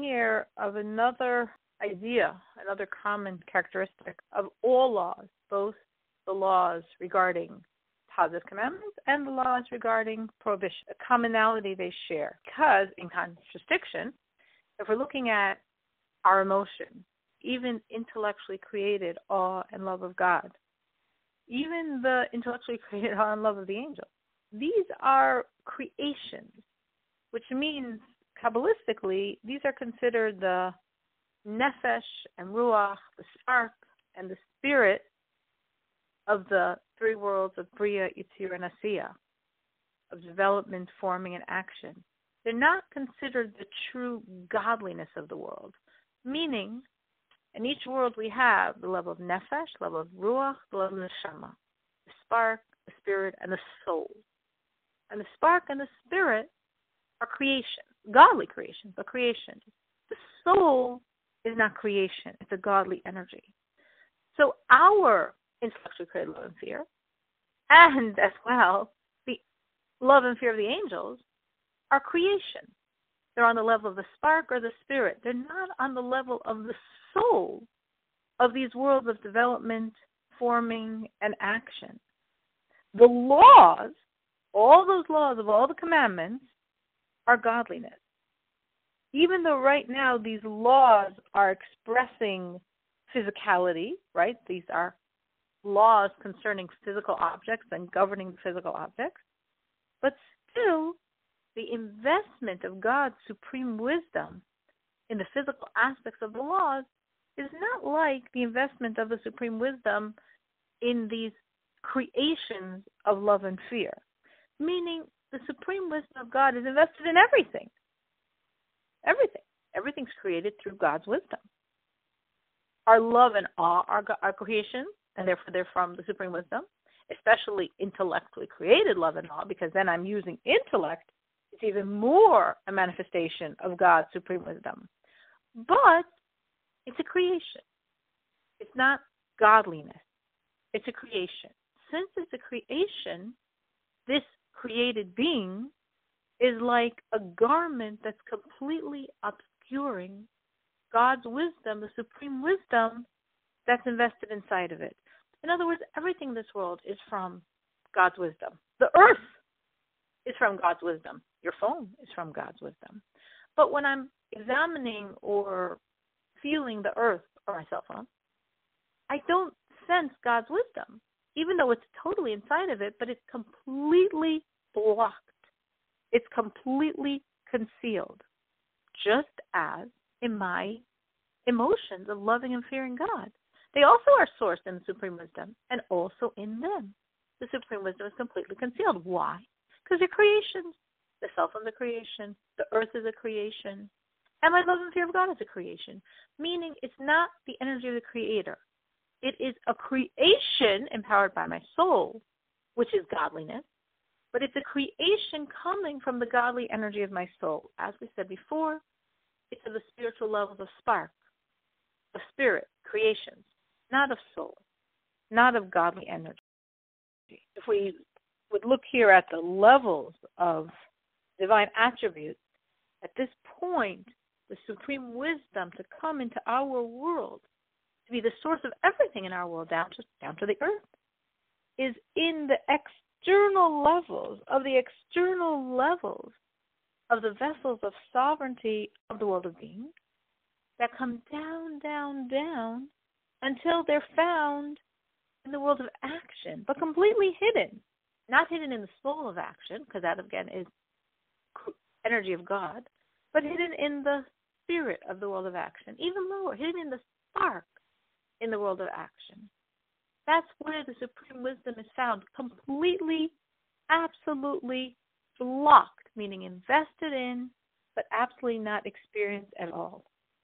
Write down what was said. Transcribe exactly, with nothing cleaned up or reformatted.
here of another idea, another common characteristic of all laws, both the laws regarding positive commandments and the laws regarding prohibition. A commonality they share. Because, in contradiction, if we're looking at our emotions, even intellectually created awe and love of God, even the intellectually created awe and love of the angels, these are creations, which means, Kabbalistically, these are considered the nefesh and ruach, the spark and the spirit of the three worlds of Bria, Yitzir, and Asiya, of development, forming, and action. They're not considered the true godliness of the world, meaning in each world we have the level of nefesh, the level of ruach, the level of neshama, the spark, the spirit, and the soul. And the spark and the spirit are creations, godly creations, but creations. The soul is not creation, it's a godly energy. So our intellectually created love and fear, and as well, the love and fear of the angels are creation. They're on the level of the spark or the spirit. They're not on the level of the soul of these worlds of development, forming, and action. The laws, all those laws of all the commandments, are godliness. Even though right now these laws are expressing physicality, right? These are laws concerning physical objects and governing physical objects, but still the investment of God's supreme wisdom in the physical aspects of the laws is not like the investment of the supreme wisdom in these creations of love and fear, meaning the supreme wisdom of God is invested in everything. Everything. Everything's created through God's wisdom. Our love and awe are, are creations, and therefore they're from the supreme wisdom, especially intellectually created love and awe, because then I'm using intellect. It's even more a manifestation of God's supreme wisdom. But it's a creation. It's not godliness. It's a creation. Since it's a creation, this created being is like a garment that's completely obscuring God's wisdom, the supreme wisdom that's invested inside of it. In other words, everything in this world is from God's wisdom. The earth is from God's wisdom. Your phone is from God's wisdom. But when I'm examining or feeling the earth or my cell phone, I don't sense God's wisdom, even though it's totally inside of it, but it's completely blocked. It's completely concealed, just as in my emotions of loving and fearing God. They also are sourced in the supreme wisdom, and also in them. The supreme wisdom is completely concealed. Why? Because they're creations. The self is a creation. The earth is a creation. And my love and fear of God is a creation, meaning it's not the energy of the Creator. It is a creation empowered by my soul, which is godliness, but it's a creation coming from the godly energy of my soul. As we said before, it's of the spiritual levels of spark, of spirit, creations, not of soul, not of godly energy. If we would look here at the levels of divine attributes, at this point, the supreme wisdom to come into our world, to be the source of everything in our world, down to, down to the earth, is in the external levels of the external levels of the vessels of sovereignty of the world of being that come down, down, down until they're found in the world of action, but completely hidden. Not hidden in the soul of action, because that again is energy of God, but hidden in the spirit of the world of action, even lower, hidden in the spark in the world of action. That's where the supreme wisdom is found, completely, absolutely blocked, meaning invested in, but absolutely not experienced at all.